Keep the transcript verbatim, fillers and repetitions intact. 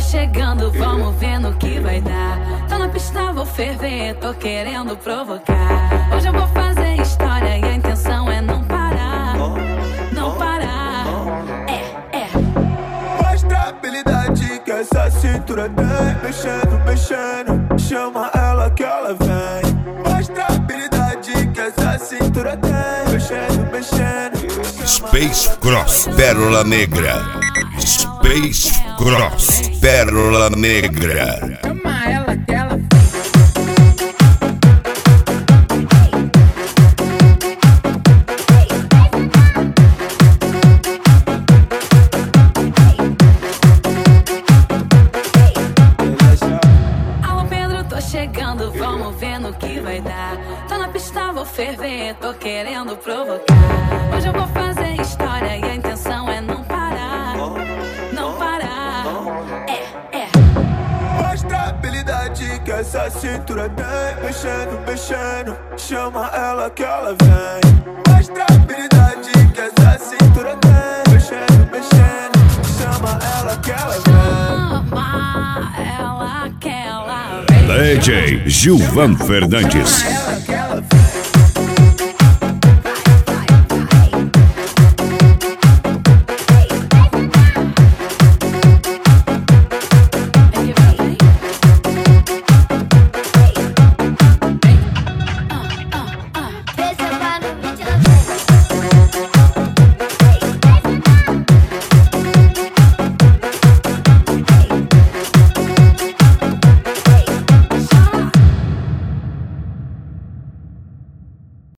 chegando, vamos ver no que vai dar. Tô na pista, vou ferver, tô querendo provocar. Hoje eu vou fazer história e a intenção é não parar. Não parar, é, é. Mostra a habilidade que essa cintura tem. Mexendo, mexendo, chama ela que ela vem. Mostra a habilidade que essa cintura tem. Mexendo, mexendo. Space Cross, Pérola Negra. Space Cross, Pérola Negra. Chama ela que ela chegando, vamos ver no que vai dar. Tô na pista, vou ferver, tô querendo provocar. Hoje eu vou fazer história e a intenção é não parar. Não parar, é, é. Mostra a habilidade que essa cintura tem. Mexendo, mexendo, chama ela que ela vem. Mostra a habilidade que essa cintura tem. Mexendo, mexendo, chama ela que ela vem. Chama ela que ela vem. D J Gilvan Fernandes.